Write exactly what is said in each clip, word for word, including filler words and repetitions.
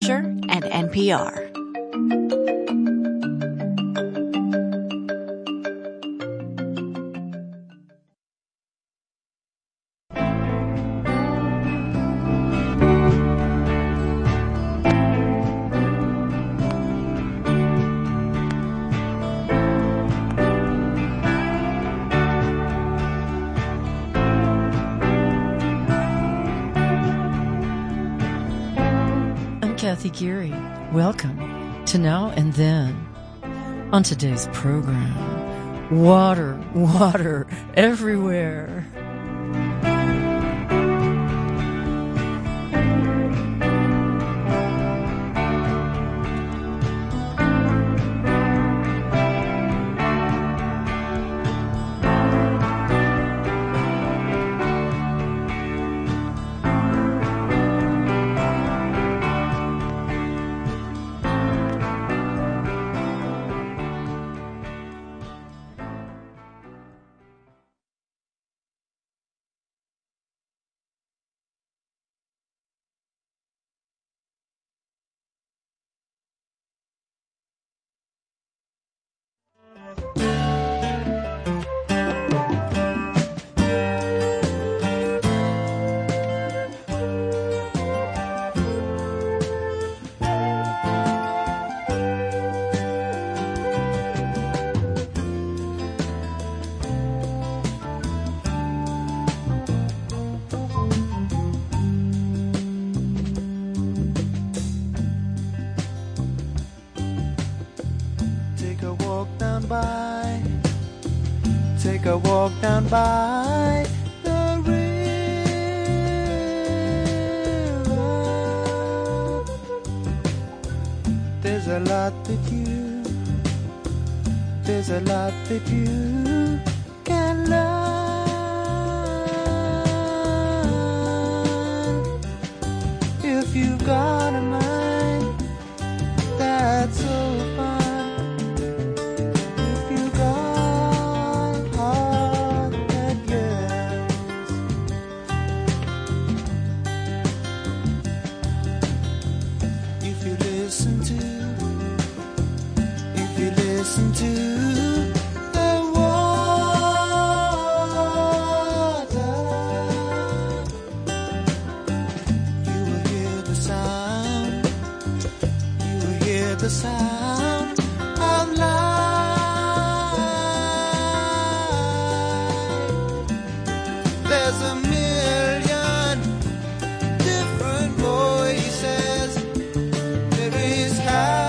Stitcher, and N P R. Kathy Geary. Welcome to Now and Then. On today's program, water, water everywhere. Take a walk down by the river. There's a lot that you, there's a lot that you can learn if you've got a mind that's so fun. Listen to the water. You will hear the sound. You will hear the sound of life. There's a million different voices. There is happiness.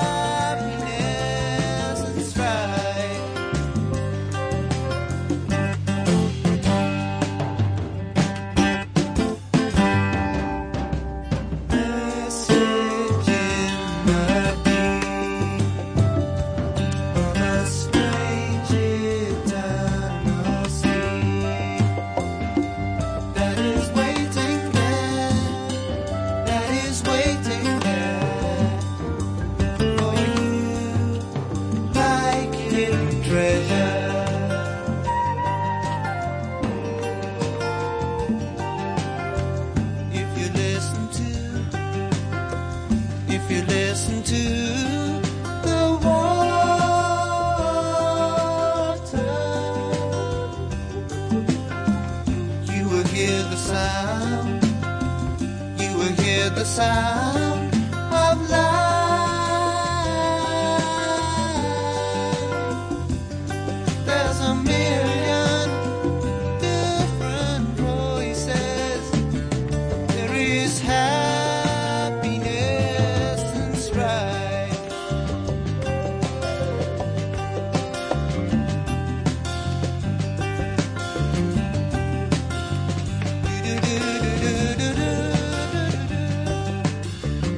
The sound of life. There's a million different voices. There is happiness and strife. Do, do, do, do, do, do.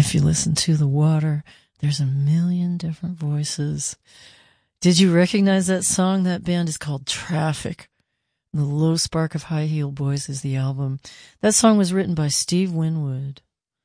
if you listen to the water, there's a million different voices. Did you recognize that song? That band is called Traffic. The Low Spark of High Heel Boys is the album. That song was written by Steve Winwood.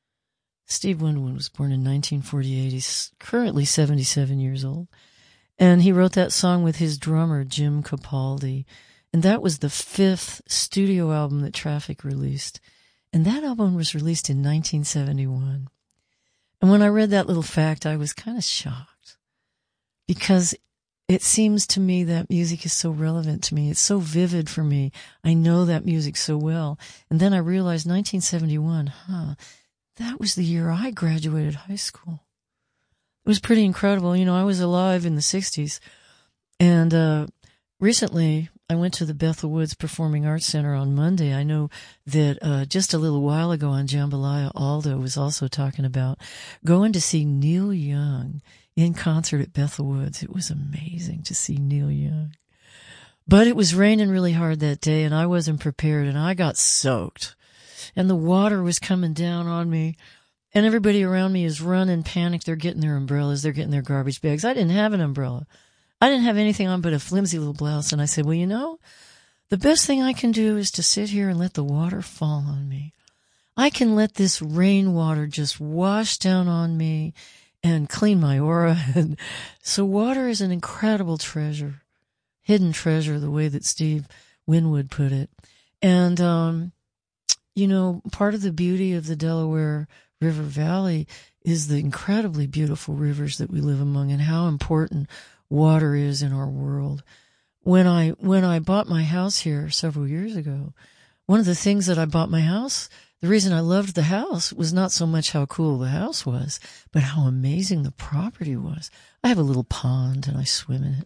Steve Winwood was born in nineteen forty-eight. He's currently seventy-seven years old. And he wrote that song with his drummer, Jim Capaldi. And that was the fifth studio album that Traffic released. And that album was released in nineteen seventy-one. And when I read that little fact, I was kind of shocked. Because it seems to me that music is so relevant to me. It's so vivid for me. I know that music so well. And then I realized nineteen seventy-one, huh, that was the year I graduated high school. It was pretty incredible. You know, I was alive in the sixties. And uh, recently, I went to the Bethel Woods Performing Arts Center on Monday. I know that uh, just a little while ago on Jambalaya, Aldo was also talking about going to see Neil Young in concert at Bethel Woods. It was amazing to see Neil Young. But it was raining really hard that day, and I wasn't prepared, and I got soaked. And the water was coming down on me, and everybody around me is running, panicked. They're getting their umbrellas. They're getting their garbage bags. I didn't have an umbrella. I didn't have anything on but a flimsy little blouse, and I said, well, you know, the best thing I can do is to sit here and let the water fall on me. I can let this rainwater just wash down on me and clean my aura. And so water is an incredible treasure, hidden treasure, the way that Steve Winwood put it. And, um, you know, part of the beauty of the Delaware River Valley is the incredibly beautiful rivers that we live among and how important water is in our world. When I, when I bought my house here several years ago, one of the things that I bought my house, the reason I loved the house was not so much how cool the house was, but how amazing the property was. I have a little pond and I swim in it.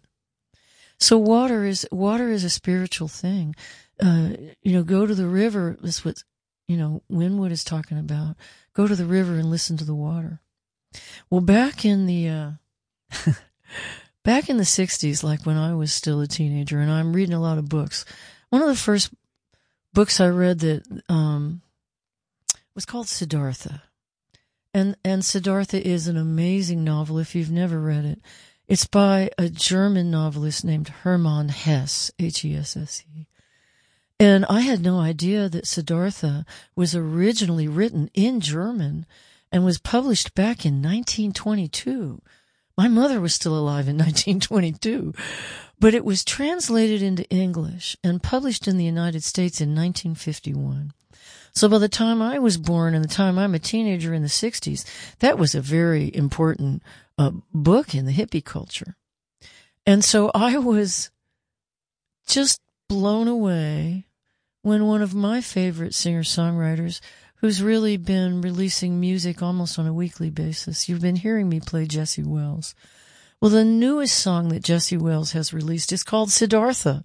So water is, water is a spiritual thing. Uh, you know, go to the river. That's what, you know, Winwood is talking about. Go to the river and listen to the water. Well, back in the, uh, back in the sixties, like when I was still a teenager, and I'm reading a lot of books. One of the first books I read that, um, was called Siddhartha. And, and Siddhartha is an amazing novel if you've never read it. It's by a German novelist named Hermann Hesse, H E S S E. And I had no idea that Siddhartha was originally written in German and was published back in nineteen twenty-two. My mother was still alive in nineteen twenty-two, but it was translated into English and published in the United States in nineteen fifty-one. So by the time I was born and the time I'm a teenager in the sixties, that was a very important uh, book in the hippie culture. And so I was just blown away when one of my favorite singer-songwriters, who's really been releasing music almost on a weekly basis, you've been hearing me play Jesse Wells. Well, the newest song that Jesse Wells has released is called Siddhartha.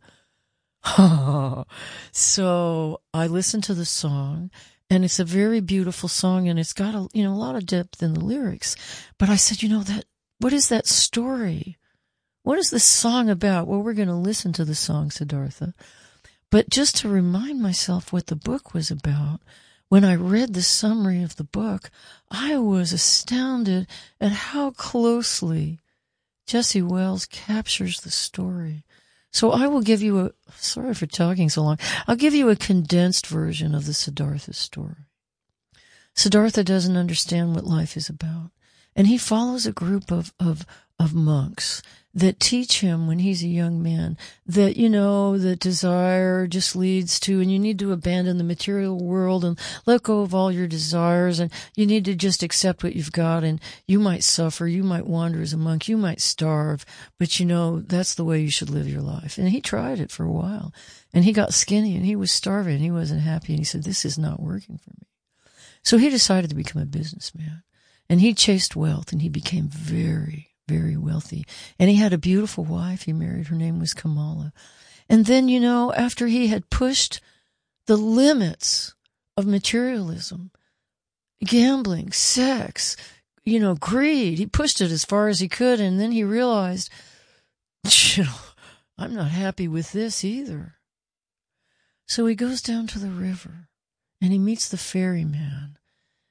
So I listened to the song, and it's a very beautiful song, and it's got a, you know, a lot of depth in the lyrics. But I said, you know, that, what is that story? What is this song about? Well, we're going to listen to the song Siddhartha. But just to remind myself what the book was about, when I read the summary of the book, I was astounded at how closely Jesse Wells captures the story. So I will give you a, sorry for talking so long, I'll give you a condensed version of the Siddhartha story. Siddhartha doesn't understand what life is about, and he follows a group of, of, of monks that teach him when he's a young man that, you know, that desire just leads to, and you need to abandon the material world and let go of all your desires, and you need to just accept what you've got, and you might suffer, you might wander as a monk, you might starve, but you know, that's the way you should live your life. And he tried it for a while, and he got skinny, and he was starving, and he wasn't happy, and he said, this is not working for me. So he decided to become a businessman, and he chased wealth, and he became very very wealthy. And he had a beautiful wife he married. Her name was Kamala. And then, you know, after he had pushed the limits of materialism, gambling, sex, you know, greed, he pushed it as far as he could. And then he realized, you know, I'm not happy with this either. So he goes down to the river and he meets the ferryman.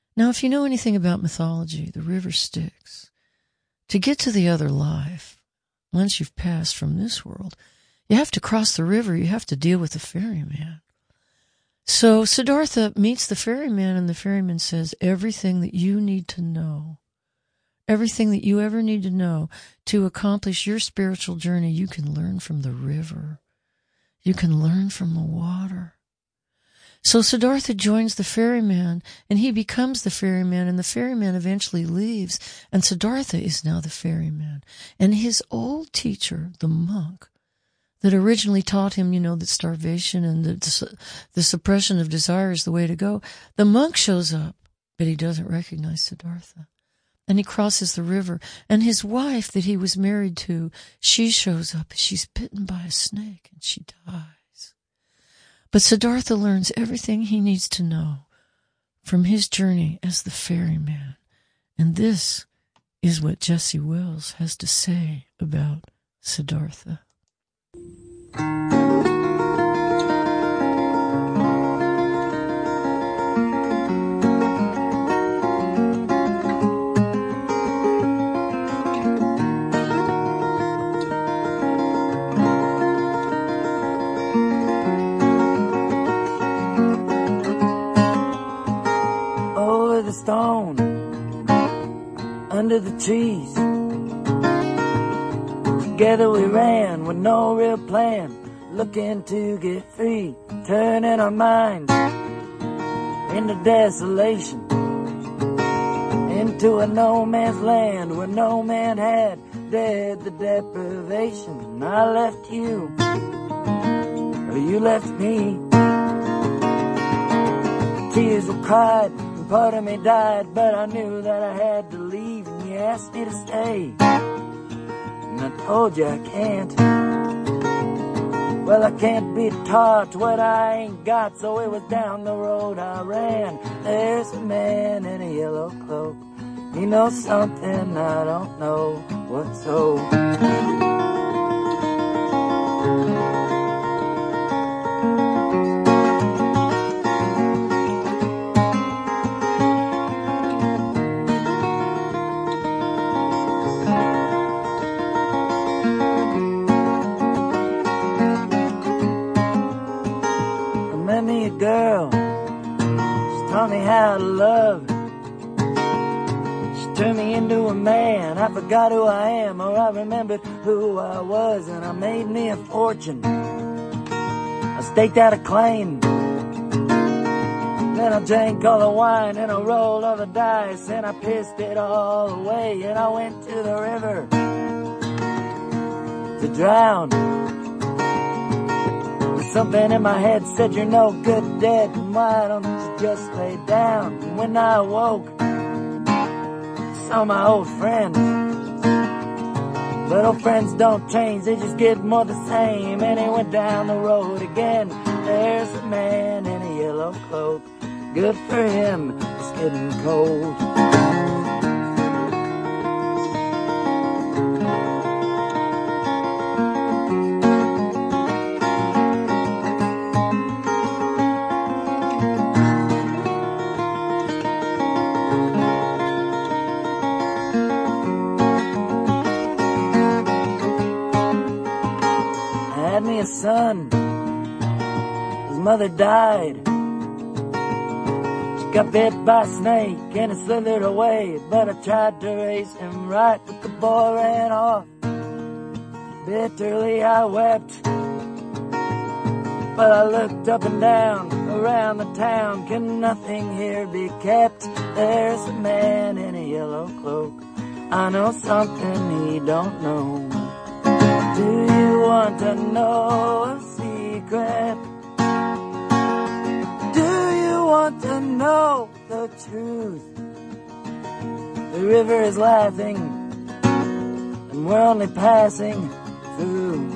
Now, if you know anything about mythology, the river Styx, to get to the other life, once you've passed from this world, you have to cross the river. You have to deal with the ferryman. So Siddhartha meets the ferryman, and the ferryman says, everything that you need to know, everything that you ever need to know to accomplish your spiritual journey, you can learn from the river. You can learn from the water. So Siddhartha joins the ferryman, and he becomes the ferryman, and the ferryman eventually leaves, and Siddhartha is now the ferryman. And his old teacher, the monk, that originally taught him, you know, that starvation and the, the suppression of desire is the way to go, the monk shows up, but he doesn't recognize Siddhartha. And he crosses the river, and his wife that he was married to, she shows up, she's bitten by a snake, and she dies. But Siddhartha learns everything he needs to know from his journey as the ferryman. And this is what Jesse Wells has to say about Siddhartha. Stone under the trees, together we ran with no real plan, looking to get free, turning our minds into desolation, into a no man's land where no man had dared the deprivation. I left you, or you left me, tears were cried, part of me died, but I knew that I had to leave, and you asked me to stay, and I told you I can't. Well, I can't be taught what I ain't got, so it was down the road I ran. There's a man in a yellow cloak, he knows something I don't know what so. Girl, she taught me how to love. She turned me into a man. I forgot who I am, or I remembered who I was, and I made me a fortune. I staked out a claim. Then I drank all the wine, and I rolled all the dice, and I pissed it all away, and I went to the river to drown. Something in my head said, you're no good dead, and why don't you just lay down? And when I awoke, I saw my old friends. But old friends don't change, they just get more the same. And he went down the road again. There's a man in a yellow cloak, good for him, it's getting cold. Son, his mother died. She got bit by a snake and it slithered away, but I tried to raise him right, but the boy ran off. Bitterly I wept, but I looked up and down around the town. Can nothing here be kept? There's a man in a yellow cloak, I know something he don't know. Do you want to know a secret? Do you want to know the truth? The river is laughing, and we're only passing through.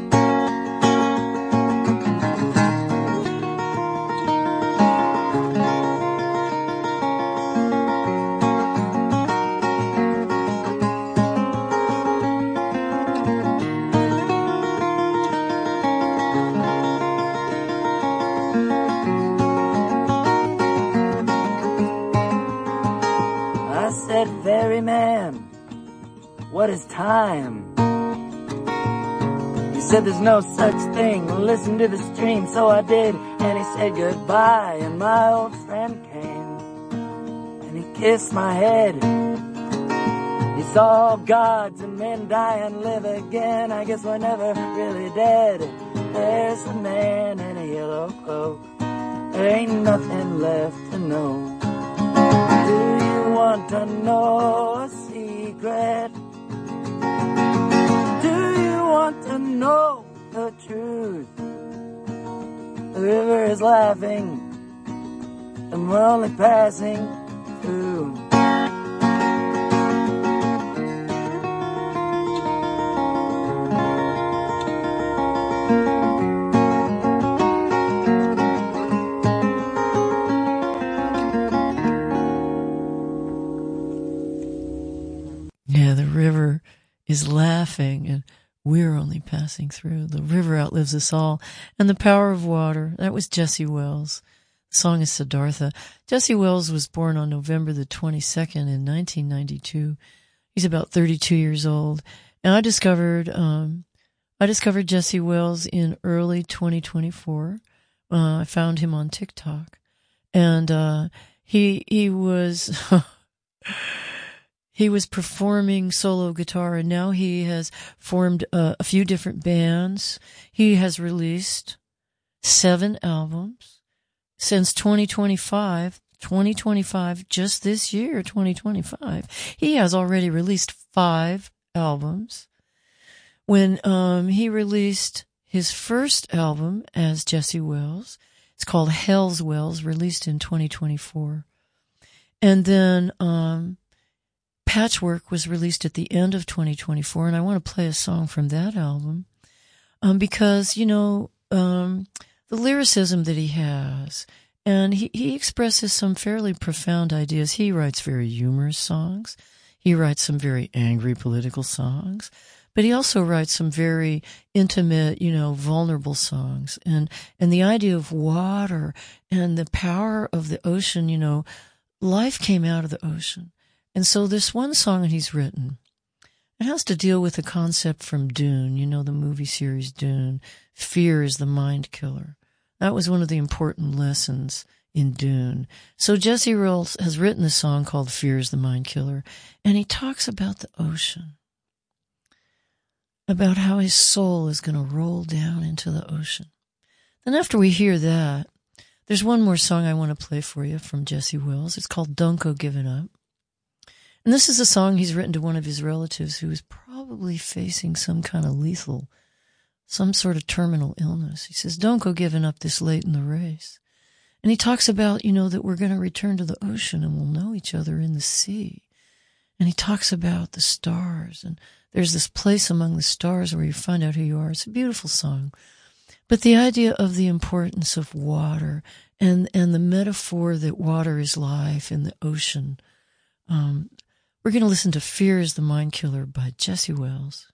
what is time? He said there's no such thing, listen to the stream, so I did, and he said goodbye, and my old friend came, and he kissed my head. He saw gods and men die and live again, I guess we're never really dead. There's a man in a yellow cloak, there ain't nothing left to know. Do you want to know a secret? Do you want to know the truth? The river is laughing and we're only passing through. Yeah, the river is laughing and we're only passing through. The river outlives us all. And the power of water. That was Jesse Wells. The song is Siddhartha. Jesse Wells was born on November the twenty-second in nineteen ninety-two. He's about thirty-two years old. And I discovered, um, I discovered Jesse Wells in early twenty twenty-four. Uh, I found him on TikTok. And, uh, he, he was, he was performing solo guitar, and now he has formed uh, a few different bands. He has released seven albums since twenty twenty-five. twenty twenty-five, just this year, twenty twenty-five. He has already released five albums. When um, he released his first album as Jesse Wells, it's called Hell's Wells, released in twenty twenty-four. And then um, Patchwork was released at the end of twenty twenty-four, and I want to play a song from that album um, because, you know, um, the lyricism that he has, and he, he expresses some fairly profound ideas. He writes very humorous songs. He writes some very angry political songs, but he also writes some very intimate, you know, vulnerable songs. And, and the idea of water and the power of the ocean, you know, life came out of the ocean. And so this one song that he's written, it has to deal with a concept from Dune, you know, the movie series Dune. Fear is the mind killer. That was one of the important lessons in Dune. So Jesse Wells has written a song called Fear is the Mind Killer, and he talks about the ocean, about how his soul is going to roll down into the ocean. Then after we hear that, there's one more song I want to play for you from Jesse Wells. It's called Don't Go Giving Up. And this is a song he's written to one of his relatives who is probably facing some kind of lethal, some sort of terminal illness. He says, don't go giving up this late in the race. And he talks about, you know, that we're going to return to the ocean and we'll know each other in the sea. And he talks about the stars, and there's this place among the stars where you find out who you are. It's a beautiful song. But the idea of the importance of water and, and the metaphor that water is life in the ocean. Um, we're going to listen to Fear is the Mind Killer by Jesse Wells.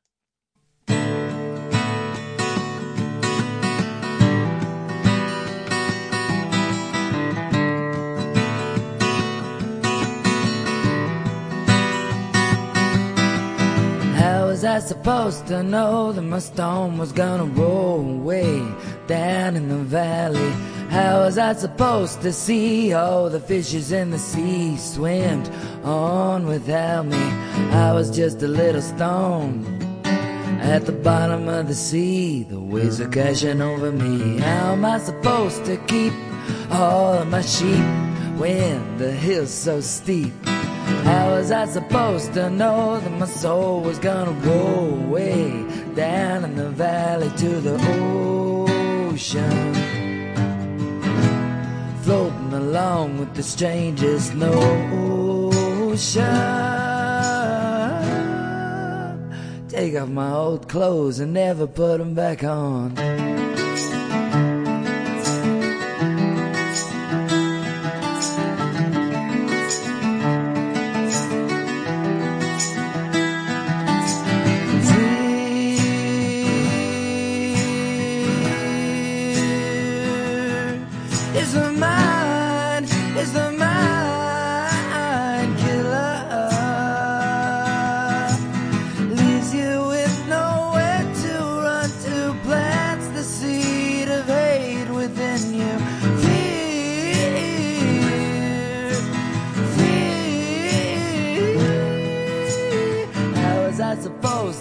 How was I supposed to know that my storm was gonna roll way down in the valley? How was I supposed to see all the fishes in the sea swim on without me? I was just a little stone at the bottom of the sea. The waves are crashing over me. How am I supposed to keep all of my sheep when the hill's so steep? How was I supposed to know that my soul was gonna roll way down in the valley to the ocean, floating along with the strangest notion? Take off my old clothes and never put them back on. Is the mind, is the mind killer?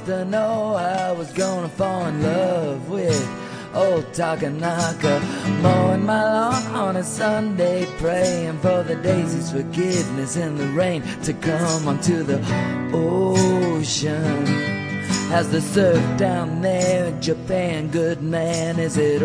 to know I was gonna fall in love with old Takanaka, mowing my lawn on a Sunday, praying for the daisy's forgiveness in the rain to come onto the ocean. As the surf down there in Japan, good man, is it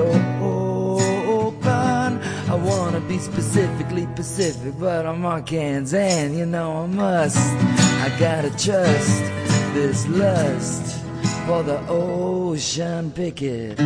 open? I wanna be specifically Pacific, but I'm on Kansan, you know I must. I gotta trust this lust for the ocean picket.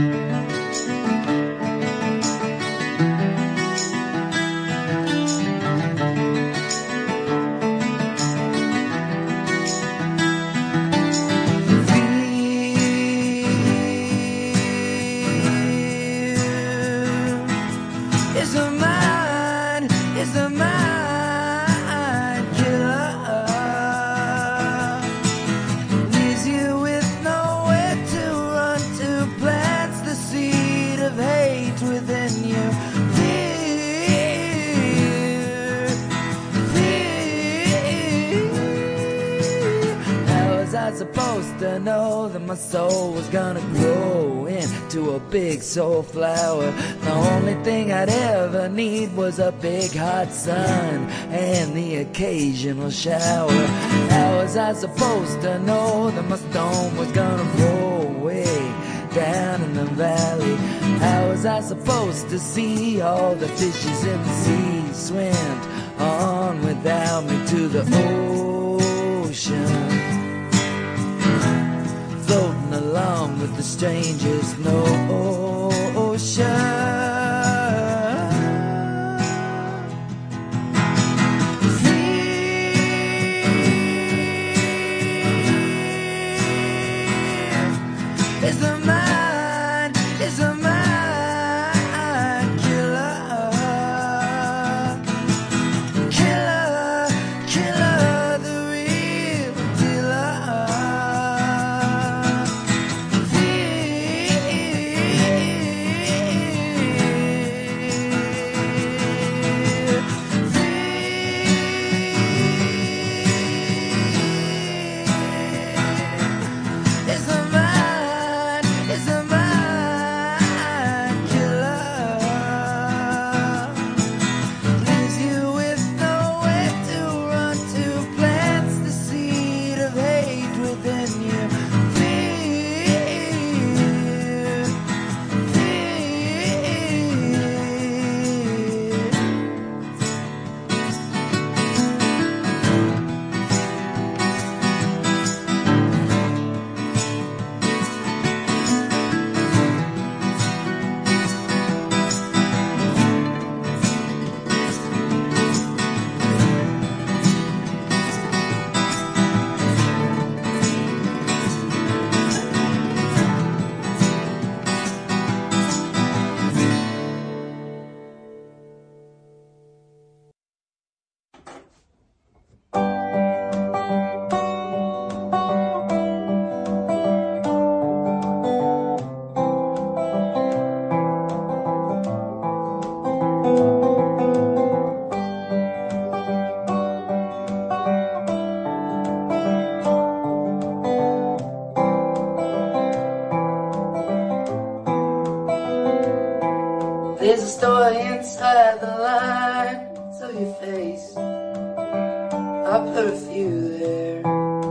Supposed to know that my soul was gonna grow into a big soul flower. The only thing I'd ever need was a big hot sun and the occasional shower. How was I supposed to know that my stone was gonna roll way down in the valley? How was I supposed to see all the fishes in the sea swim on without me to the ocean? Floating along with the strangers, no ocean. It's the mind, it's the mind killer, killer, killer, the real dealer. There's a story inside the lines of your face. I put a few there.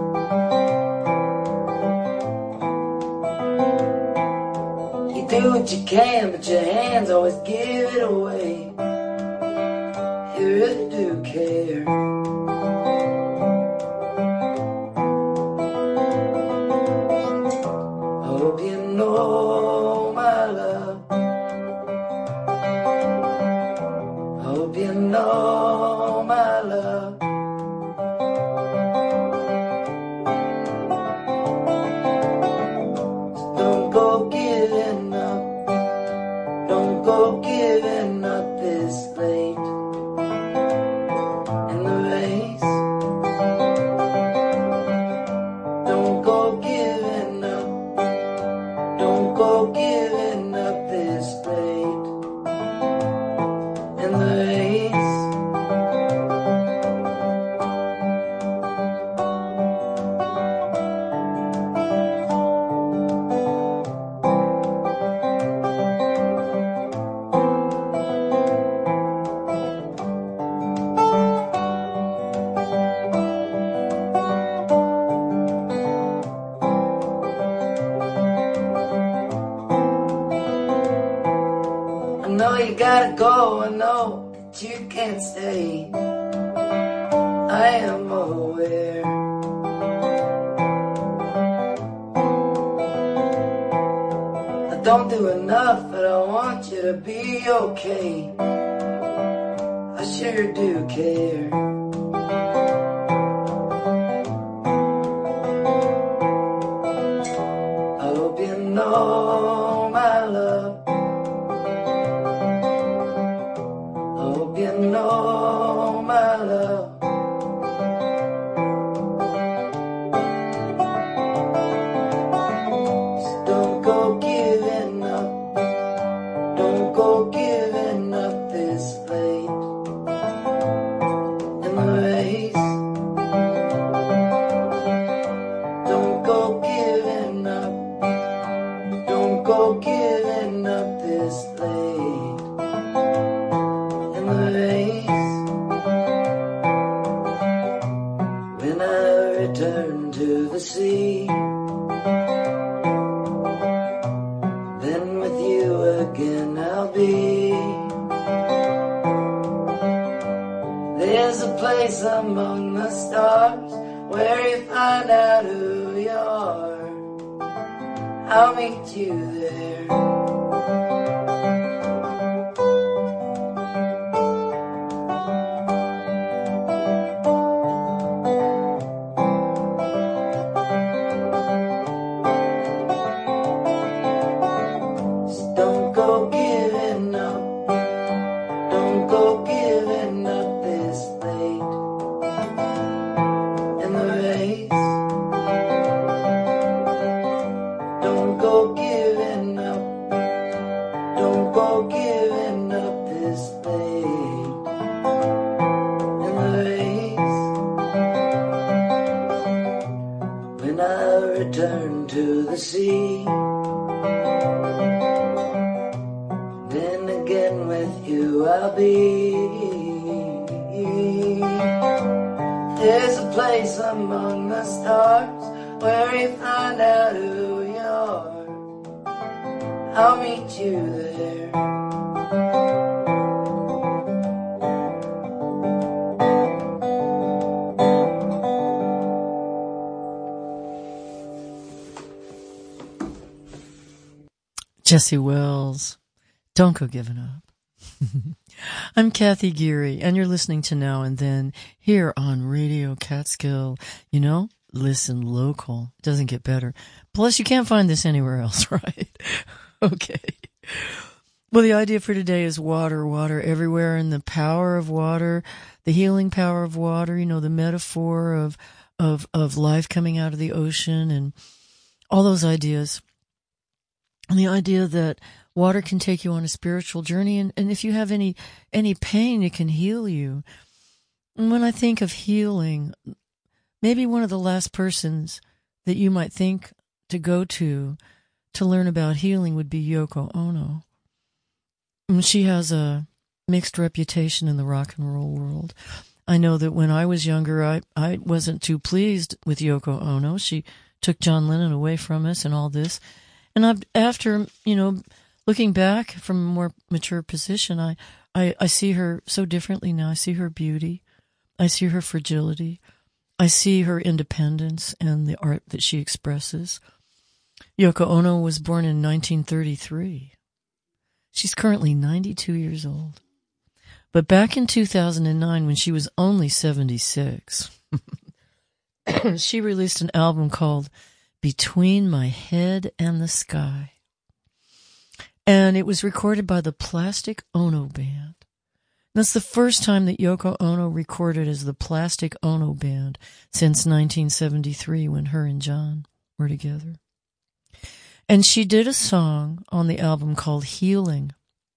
You do what you can, but your hands always give it away. You really do care. I hope you know my love. Hope you know my love. So don't go giving up. Don't go giving up this late in the race. Don't go giving up. Don't go giving up this late in the race. know you gotta go, I know that you can't stay. I am aware. I don't do enough, but I want you to be okay. I sure do care. I hope you know my love. I hope you know my love. Just don't go giving up. Don't go giving up this late in the race. Don't go giving up. Don't go giving up this late in the race. When I return to the sea, then with you again I'll be. There's a place among the stars where you find out who you are. I'll meet you there. Just don't go giving up. Don't go giving up this late in the race. Don't go giving up. Don't go giving up this late in the race. When I return to the sea, then again with you I'll be. There's a place among the stars where you find out who you are. I'll meet you there. Jesse Wells, Don't Go Giving Up. I'm Kathy Geary, and you're listening to Now and Then here on Radio Catskill. You know, listen local. It doesn't get better. Plus, you can't find this anywhere else, right? Okay. Well, the idea for today is water, water everywhere, and the power of water, the healing power of water, you know, the metaphor of, of, of life coming out of the ocean and all those ideas. And the idea that water can take you on a spiritual journey, and, and if you have any any pain, it can heal you. And when I think of healing, maybe one of the last persons that you might think to go to to learn about healing would be Yoko Ono. And she has a mixed reputation in the rock and roll world. I know that when I was younger, I, I wasn't too pleased with Yoko Ono. She took John Lennon away from us and all this. And I've, after, you know, looking back from a more mature position, I, I, I see her so differently now. I see her beauty. I see her fragility. I see her independence and the art that she expresses. Yoko Ono was born in nineteen thirty-three. She's currently ninety-two years old. But back in two thousand nine, when she was only seventy-six, she released an album called Between My Head and the Sky. And it was recorded by the Plastic Ono Band. That's the first time that Yoko Ono recorded as the Plastic Ono Band since nineteen seventy-three, when her and John were together. And she did a song on the album called Healing.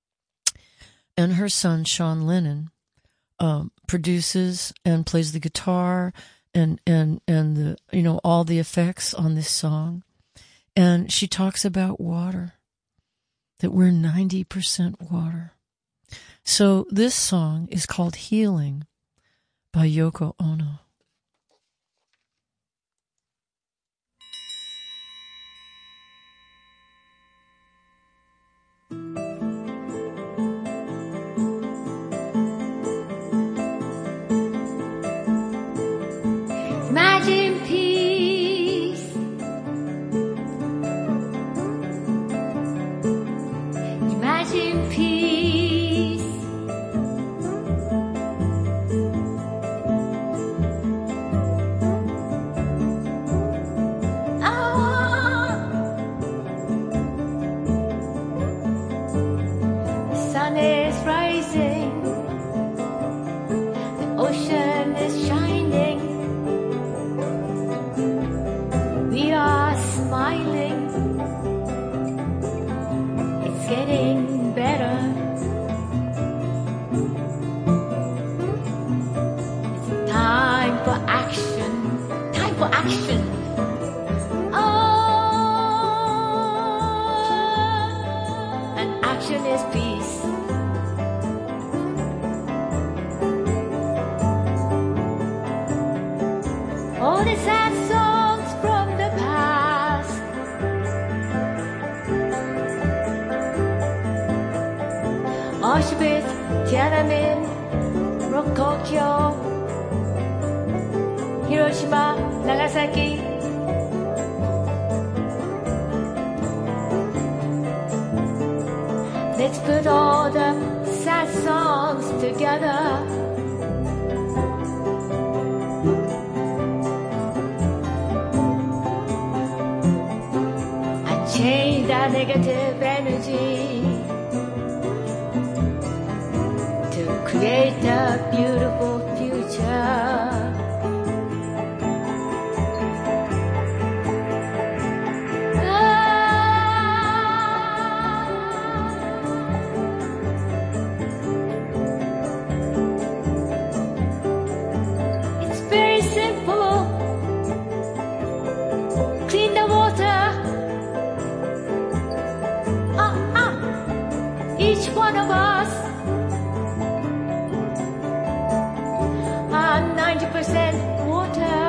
And her son, Sean Lennon, um, produces and plays the guitar and, and, and the, you know, all the effects on this song. And she talks about water, that we're ninety percent water. So this song is called Healing by Yoko Ono. imagine peace. Ah, the sun is rising, the ocean is shining, we are smiling. It's getting better. It's time for action. Time for action. Oh, and action is peace. All the sad songs from the past, Auschwitz, Tiananmen, Rokkokyo, Hiroshima, Nagasaki. Let's put all the sad songs together. And change that negative energy to create a beautiful future. It's very simple. Clean the water. Ah, ah. Each one of us are ninety percent water.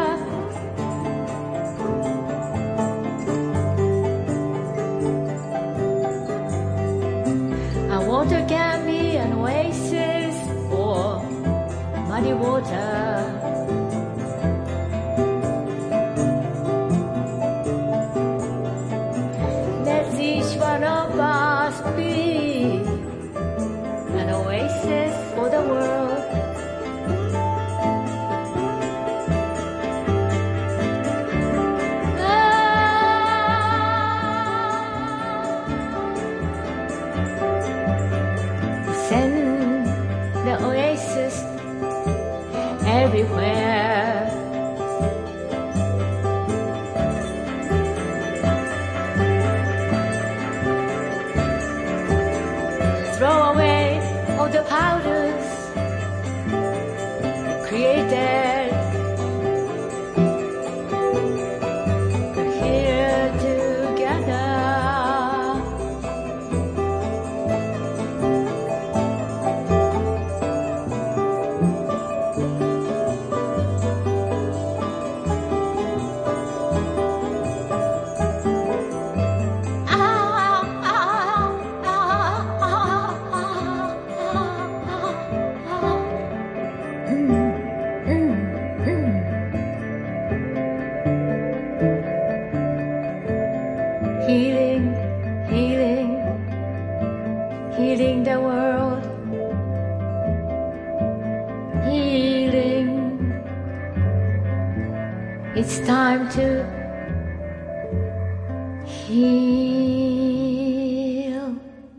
And water can be an oasis or muddy water. Let each one of us be an oasis for the world. Send the oasis everywhere. Throw away all the powders created. We're here together. Healing, healing, healing the world. Healing. It's time to heal.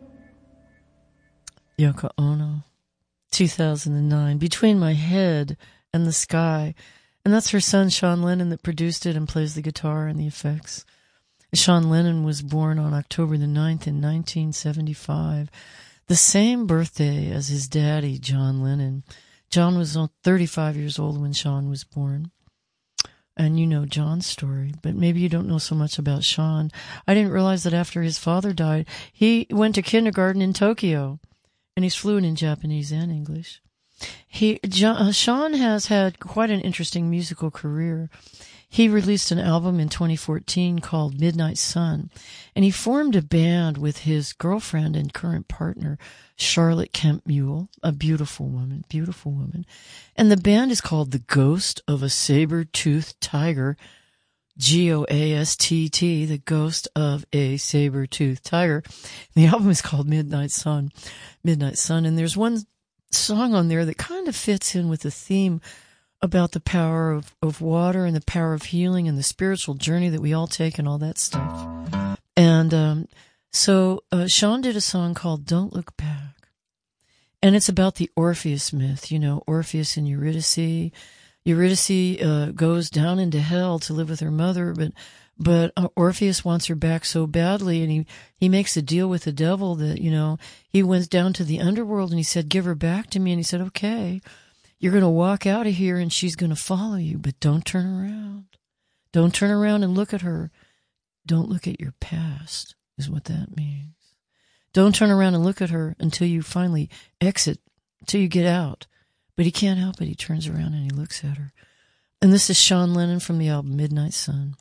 Yoko Ono, two thousand nine, Between My Head and the Sky. And that's her son, Sean Lennon, that produced it and plays the guitar and the effects. Sean Lennon was born on October the ninth in nineteen seventy-five, the same birthday as his daddy, John Lennon. John was thirty-five years old when Sean was born. And you know John's story, but maybe you don't know so much about Sean. I didn't realize that after his father died, he went to kindergarten in Tokyo, and he's fluent in Japanese and English. He John, uh, Sean has had quite an interesting musical career. He released an album in twenty fourteen called Midnight Sun, and he formed a band with his girlfriend and current partner, Charlotte Kemp Mule, a beautiful woman, beautiful woman. And the band is called The Ghost of a Saber-Toothed Tiger. G O A S T T, The Ghost of a Saber-Toothed Tiger. The album is called Midnight Sun. Midnight Sun. And there's one song on there that kind of fits in with the theme about the power of, of water and the power of healing and the spiritual journey that we all take and all that stuff. And um, so uh, Sean did a song called Don't Look Back. And it's about the Orpheus myth, you know, Orpheus and Eurydice. Eurydice uh, goes down into hell to live with her mother, but but uh, Orpheus wants her back so badly, and he, he makes a deal with the devil that, you know, he went down to the underworld and he said, give her back to me. And he said, okay, you're going to walk out of here and she's going to follow you, but don't turn around. Don't turn around and look at her. Don't look at your past, is what that means. Don't turn around and look at her until you finally exit, until you get out. But he can't help it. He turns around and he looks at her. And this is Sean Lennon from the album Midnight Sun.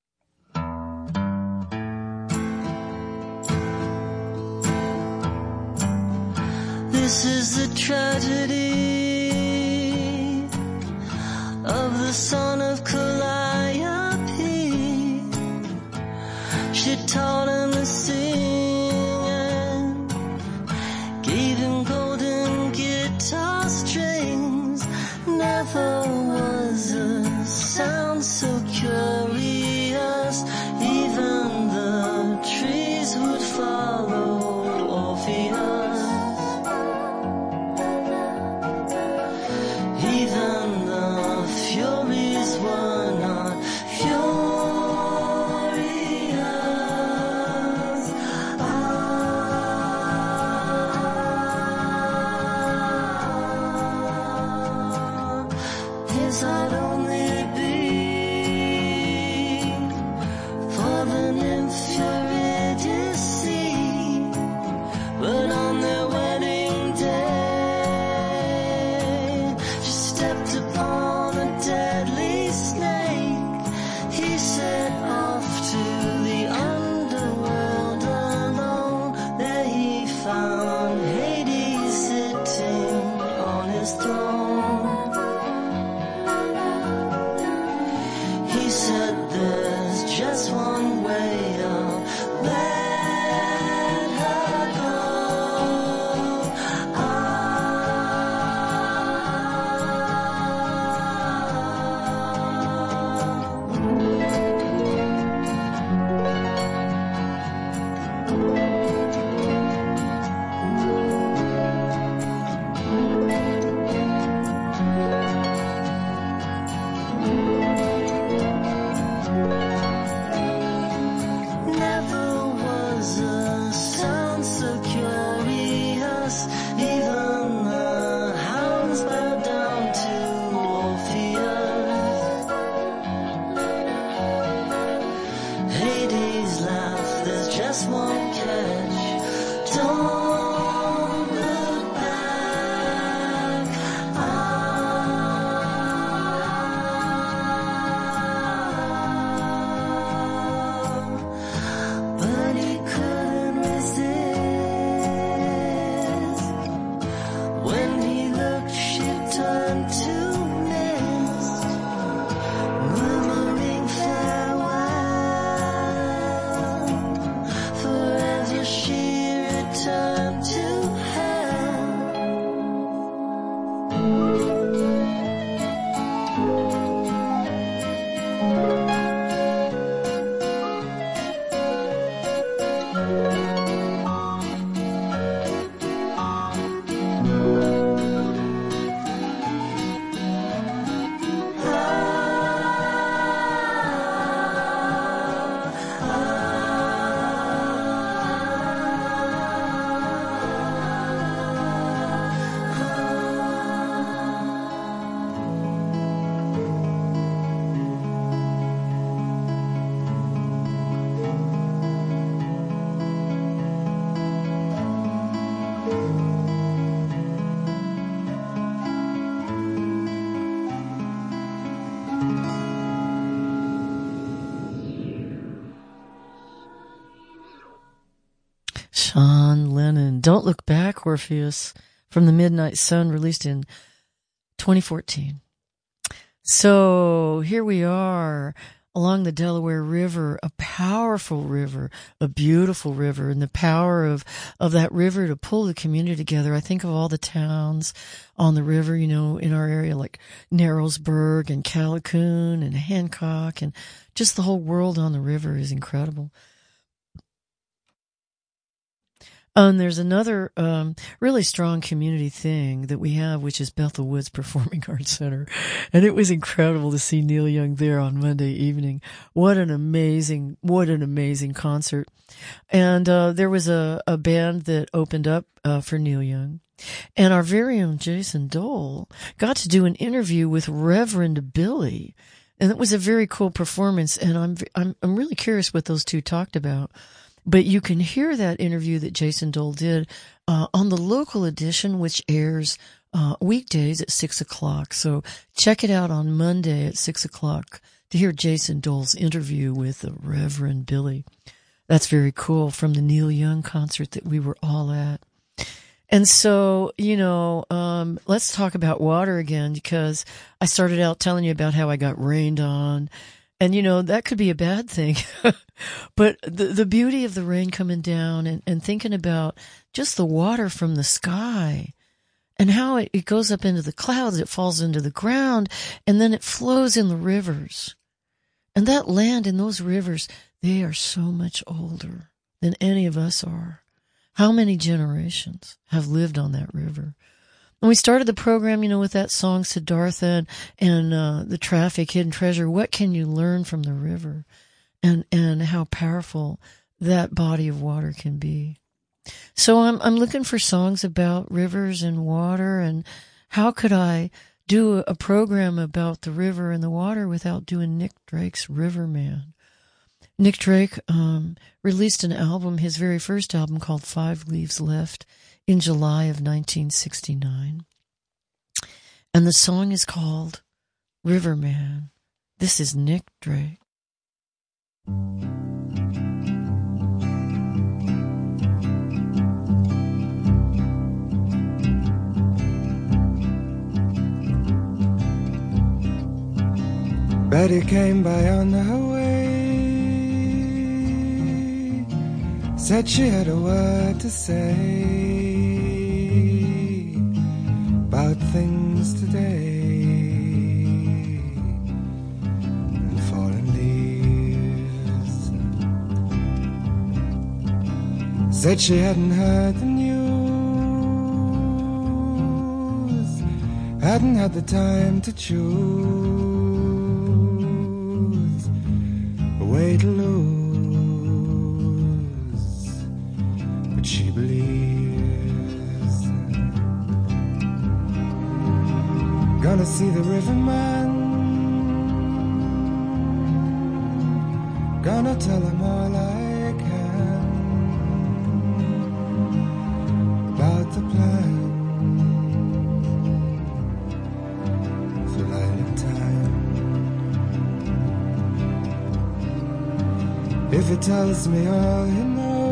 This is the tragedy of the son of Calliope. She taught him to sing and gave him golden guitar strings. Never was a sound so curious. Even the trees would follow Orpheus. Even the furies were not furious. Ah, this I'd only be for the nymph Eurydice, but on their wedding day she stepped upon a deadly snake. He set off to the underworld alone. There he found Hades sitting on his throne. He said there's just one way of let her go. Never was a sound so curious. Even the hounds bow down to Orpheus. Hades laughed, there's just one catch. Don't look back. Ah, but he couldn't resist. When he looked, she turned to mist, murmuring farewell. Forever she returned to hell. Sean Lennon, Don't Look Back, Orpheus, from the Midnight Sun, released in twenty fourteen. So here we are. along the Delaware River, a powerful river, a beautiful river, and the power of, of that river to pull the community together. I think of all the towns on the river, you know, in our area, like Narrowsburg and Callicoon and Hancock, and just the whole world on the river is incredible. And there's another um, really strong community thing that we have, which is Bethel Woods Performing Arts Center. And it was incredible to see Neil Young there on Monday evening. What an amazing, what an amazing concert. And uh, there was a, a band that opened up uh, for Neil Young. And our very own Jason Dole got to do an interview with Reverend Billy. And it was a very cool performance. And I'm I'm, I'm really curious what those two talked about. But you can hear that interview that Jason Dole did uh, on the local edition, which airs uh, weekdays at six o'clock. So check it out on Monday at six o'clock to hear Jason Dole's interview with the Reverend Billy. That's very cool, from the Neil Young concert that we were all at. And so, you know, um, let's talk about water again, because I started out telling you about how I got rained on. And, you know, that could be a bad thing. But the the beauty of the rain coming down, and, and thinking about just the water from the sky and how it, it goes up into the clouds, it falls into the ground, and then it flows in the rivers. And that land and those rivers, they are so much older than any of us are. How many generations have lived on that river? And we started the program, you know, with that song, Siddhartha, and, and uh, the Traffic, Hidden Treasure. What can you learn from the river? And and how powerful that body of water can be. So I'm I'm looking for songs about rivers and water, and how could I do a program about the river and the water without doing Nick Drake's Riverman? Nick Drake um, released an album, his very first album, called Five Leaves Left, in July of nineteen sixty-nine. And the song is called Riverman. This is Nick Drake. Betty came by on her way, said she had a word to say about things today. Said she hadn't heard the news, hadn't had the time to choose a way to lose, but she believes. Gonna see the riverman, gonna tell him all I can about the plan for light time. If he tells me all he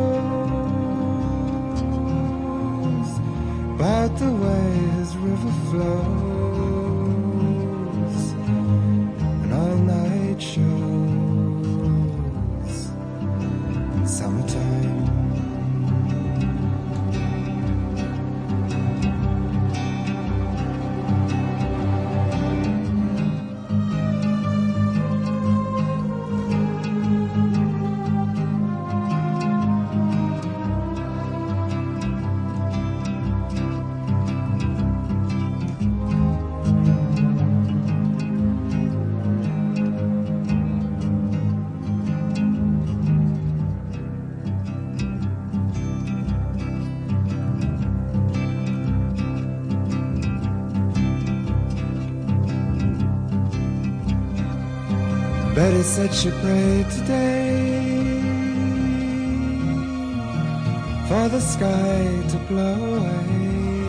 knows about the way his river flows and all night shows in summertime. Betty said she prayed today for the sky to blow away,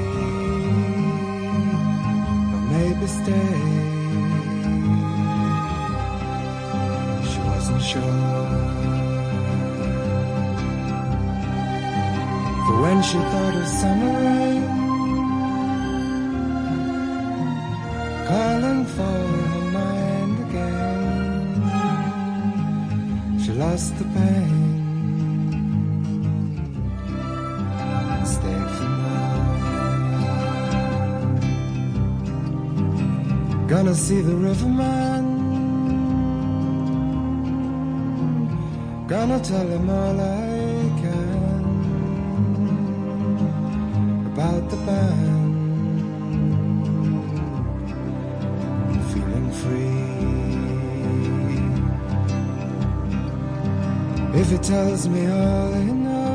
or maybe stay. She wasn't sure, for when she thought of summer rain calling for her mind again, lost the pain, stayed for more. Gonna see the riverman, gonna tell him all I can about the band, feeling free. If he tells me all he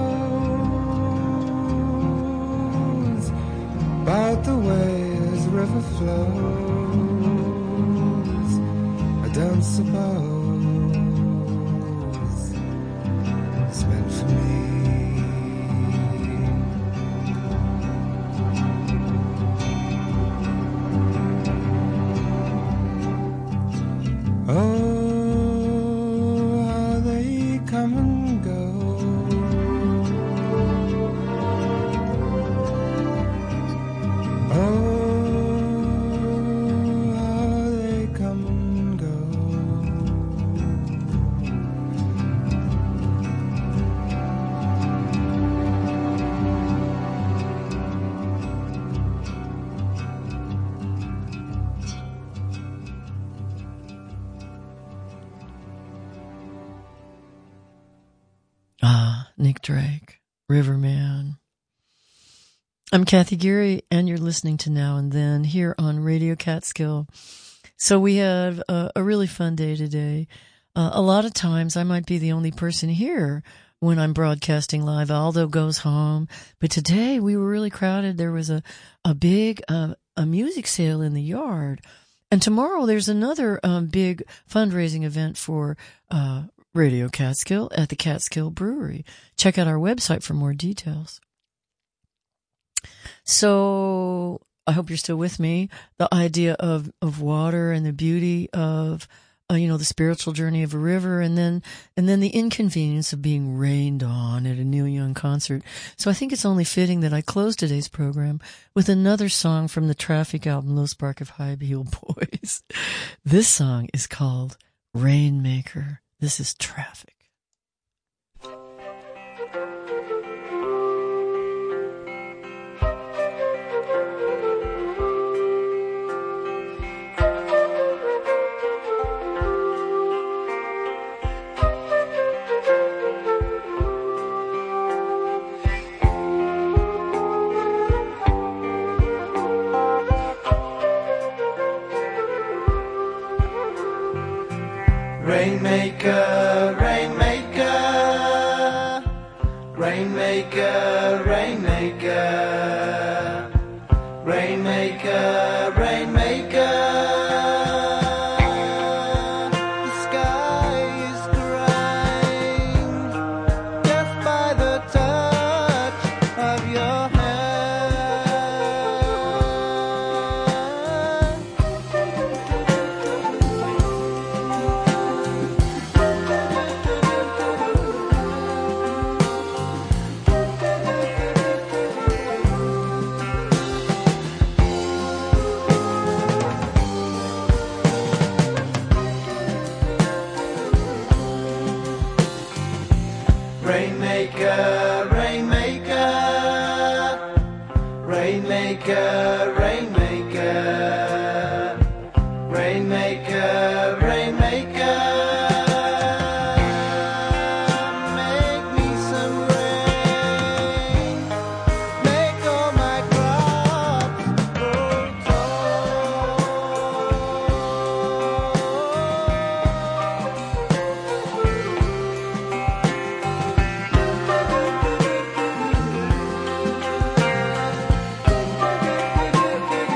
knows about the way his river flows, I don't suppose it's meant for me. Oh, how they come and go. Oh, how they come and go. Ah, Nick Drake, Riverman. I'm Kathy Geary, and you're listening to Now and Then here on Radio Catskill. So we have a, a really fun day today. Uh, a lot of times I might be the only person here when I'm broadcasting live. Aldo goes home. But today we were really crowded. There was a, a big uh, a music sale in the yard. And tomorrow there's another um, big fundraising event for uh, Radio Catskill at the Catskill Brewery. Check out our website for more details. So I hope you're still with me. The idea of, of water and the beauty of, uh, you know, the spiritual journey of a river, and then and then the inconvenience of being rained on at a Neil Young concert. So I think it's only fitting that I close today's program with another song from the Traffic album, Low Spark of High Heel Boys. This song is called Rainmaker. This is Traffic. Rainmaker, rainmaker, rainmaker, rainmaker, rainmaker, rainmaker. The sky is crying just by the touch of your hand. Rainmaker, rainmaker, rainmaker, rainmaker, rainmaker, rainmaker. Make me some rain, make all my crops grow tall.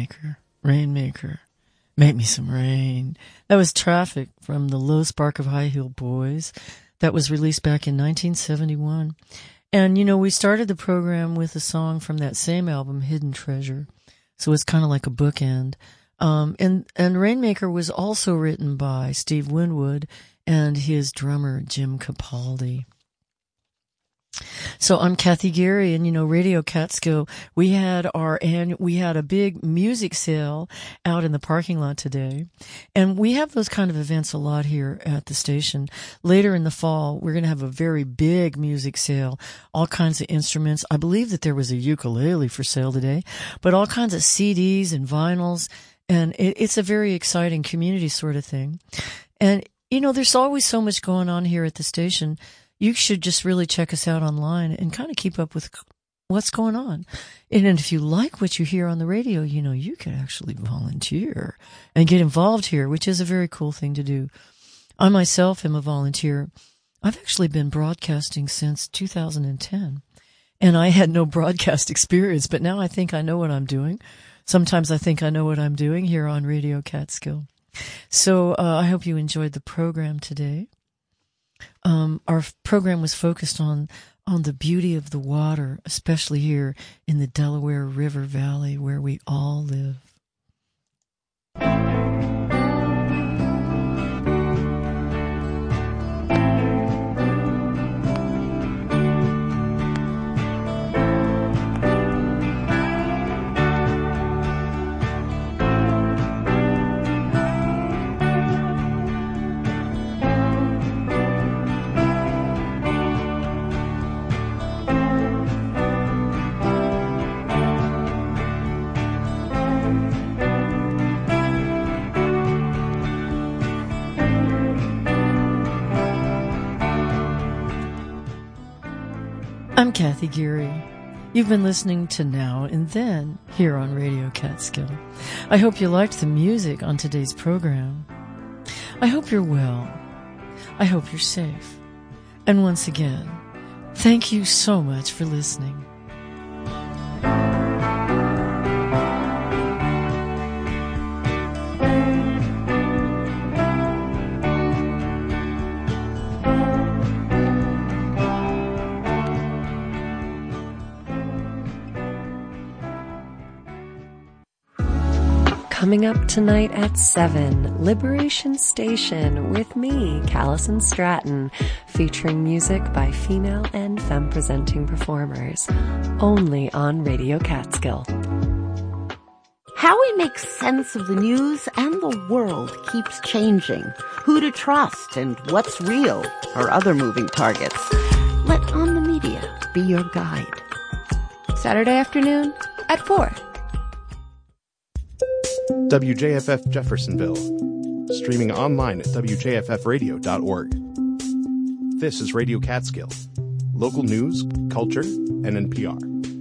Rainmaker, Rainmaker, Make Me Some Rain. That was Traffic from the Low Spark of High Heel Boys. That was released back in nineteen seventy-one. And, you know, we started the program with a song from that same album, Hidden Treasure. So it's kind of like a bookend. Um, and, and Rainmaker was also written by Steve Winwood and his drummer, Jim Capaldi. So I'm Kathy Gary, and you know, Radio Catskill, we had our annual, we had a big music sale out in the parking lot today, and we have those kind of events a lot here at the station. Later in the fall, we're going to have a very big music sale, all kinds of instruments. I believe that there was a ukulele for sale today, but all kinds of C Ds and vinyls, and it, it's a very exciting community sort of thing. And you know, there's always so much going on here at the station. You should just really check us out online and kind of keep up with what's going on. And if you like what you hear on the radio, you know, you could actually volunteer and get involved here, which is a very cool thing to do. I myself am a volunteer. I've actually been broadcasting since two thousand ten, and I had no broadcast experience, but now I think I know what I'm doing. Sometimes I think I know what I'm doing here on Radio Catskill. So uh, I hope you enjoyed the program today. Um, our program was focused on, on the beauty of the water, especially here in the Delaware River Valley where we all live. I'm Kathy Geary. You've been listening to Now and Then here on Radio Catskill. I hope you liked the music on today's program. I hope you're well. I hope you're safe. And once again, thank you so much for listening. Coming up tonight at seven, Liberation Station with me, Callison Stratton, featuring music by female and femme-presenting performers, only on Radio Catskill. How we make sense of the news and the world keeps changing. Who to trust and what's real are other moving targets. Let On the Media be your guide. Saturday afternoon at four. W J F F Jeffersonville, streaming online at w j f f radio dot org. This is Radio Catskill, local news, culture, and N P R.